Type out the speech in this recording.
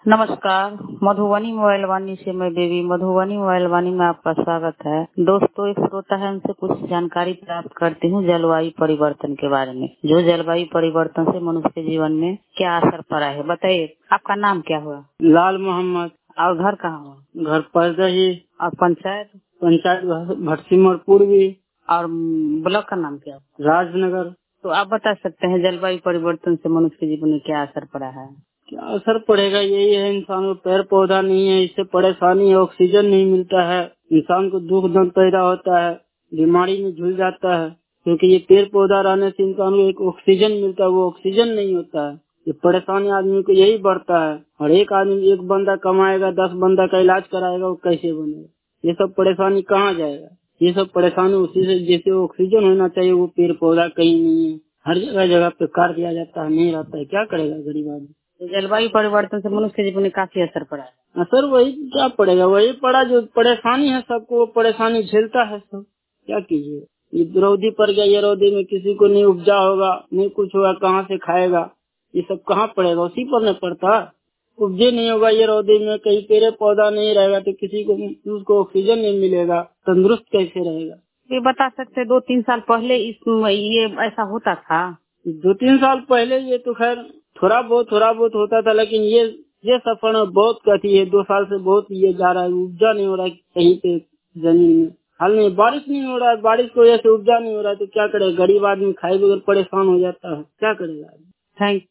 नमस्कार। मधुबनी मोबाइल वाणी से मैं देवी। मधुबनी मोबाइल वाणी में आपका स्वागत है। दोस्तों, एक श्रोता है, उनसे कुछ जानकारी प्राप्त करती हूँ जलवायु परिवर्तन के बारे में। जो जलवायु परिवर्तन से मनुष्य के जीवन में क्या असर पड़ा है, बताइए। आपका नाम क्या हुआ? लाल मोहम्मद। और घर कहाँ हुआ? घर परदही। और पंचायत? पंचायत भटसिमर पूर्वी। और ब्लॉक का नाम क्या? राजनगर। तो आप बता सकते हैं जलवायु परिवर्तन से मनुष्य के जीवन में क्या असर पड़ा है? क्या असर पड़ेगा, यही है, इंसान को पेड़ पौधा नहीं है, इससे परेशानी है, ऑक्सीजन नहीं मिलता है, इंसान को दुख दर्द पैदा होता है, बीमारी में झुल जाता है, क्योंकि ये पेड़ पौधा रहने से इंसान को एक ऑक्सीजन मिलता है, वो ऑक्सीजन नहीं होता है। ये परेशानी आदमी को यही बढ़ता है। और एक आदमी एक बंदा कमाएगा, 10 बंदा का इलाज कराएगा, वो कैसे बनेगा? ये सब परेशानी कहाँ जाएगा? ये सब परेशानी उसी से, जैसे ऑक्सीजन होना चाहिए वो पेड़ पौधा कहीं नहीं है, हर जगह जगह पे काट दिया जाता है, नहीं रहता है, क्या करेगा गरीब आदमी? जलवायु परिवर्तन से मनुष्य के जीवन में काफी असर पड़ा है। सर वही क्या पड़ेगा, वही पड़ा जो परेशानी है सबको, वो परेशानी झेलता है सब। क्या कीजिए, ये रौदी पड़ गया, ये रौदी में किसी को नहीं उपजा होगा, नहीं कुछ होगा, कहाँ से खाएगा? ये सब कहाँ पड़ेगा, उसी पर न पड़ता। उपजे नहीं होगा ये रौदी में, कहीं पेड़ पौधा नहीं रहेगा तो किसी को उसको ऑक्सीजन नहीं मिलेगा, तंदुरुस्त कैसे रहेगा? ये बता सकते 2-3 साल पहले ये ऐसा होता था? 2-3 साल पहले ये तो खैर थोड़ा बहुत होता था, लेकिन ये सफर में बहुत कठी है। 2 साल से बहुत ये जा रहा है, उपजा नहीं हो रहा है कहीं पे जमीन में। हाल में बारिश नहीं हो रहा है, बारिश की वजह से उपजा नहीं हो रहा है, तो क्या करेगा गरीब आदमी? खाए बगैर परेशान हो जाता है, क्या करेगा? थैंक